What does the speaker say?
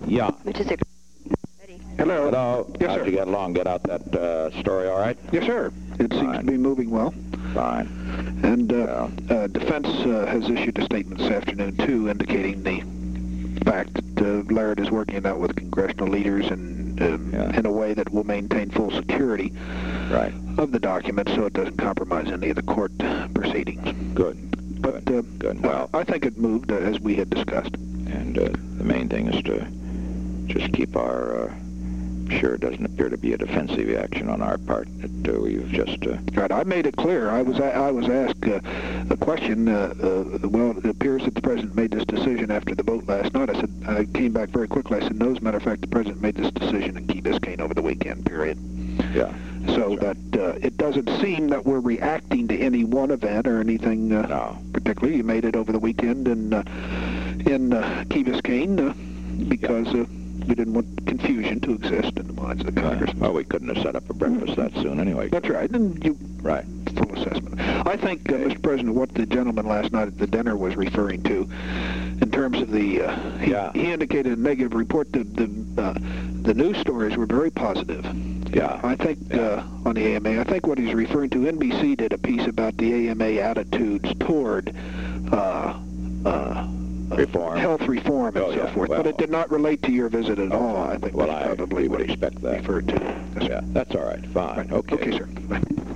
Yeah. Mr. Secretary. Ready. Hello. Hello. Yes, How'd sir. you get along? Get out that story all right? Yes, sir. It seems to be moving well. Fine. And Defense has issued a statement this afternoon, too, indicating the fact that Laird is working it out with congressional leaders and in a way that will maintain full security of the document so it doesn't compromise any of the court proceedings. Good. But Good. Well, I think it moved as we had discussed. And the main thing is to just keep our... sure it doesn't appear to be a defensive action on our part. We've just... Right, I made it clear. I was asked a question. Well, it appears that the president made this decision after the vote last night. I came back very quickly. I said, no, as a matter of fact, the president made this decision in Key Biscayne over the weekend, period. Yeah. So that it doesn't seem that we're reacting to any one event or anything particularly. You made it over the weekend in Key Biscayne because... we didn't want confusion to exist in the minds of the Congress. Well, we couldn't have set up a breakfast that soon anyway. That's right. And you... Right. Full assessment. I think, Mr. President, what the gentleman last night at the dinner was referring to in terms of the... he indicated a negative report. The news stories were very positive. Yeah. I think on the AMA, I think what he's referring to, NBC did a piece about the AMA attitudes toward... reform. Health reform and so forth, but it did not relate to your visit at all. I think well, that's probably would expect that. referred to. Yeah, that's all right. Fine. Right. Okay. Okay, sir. Bye.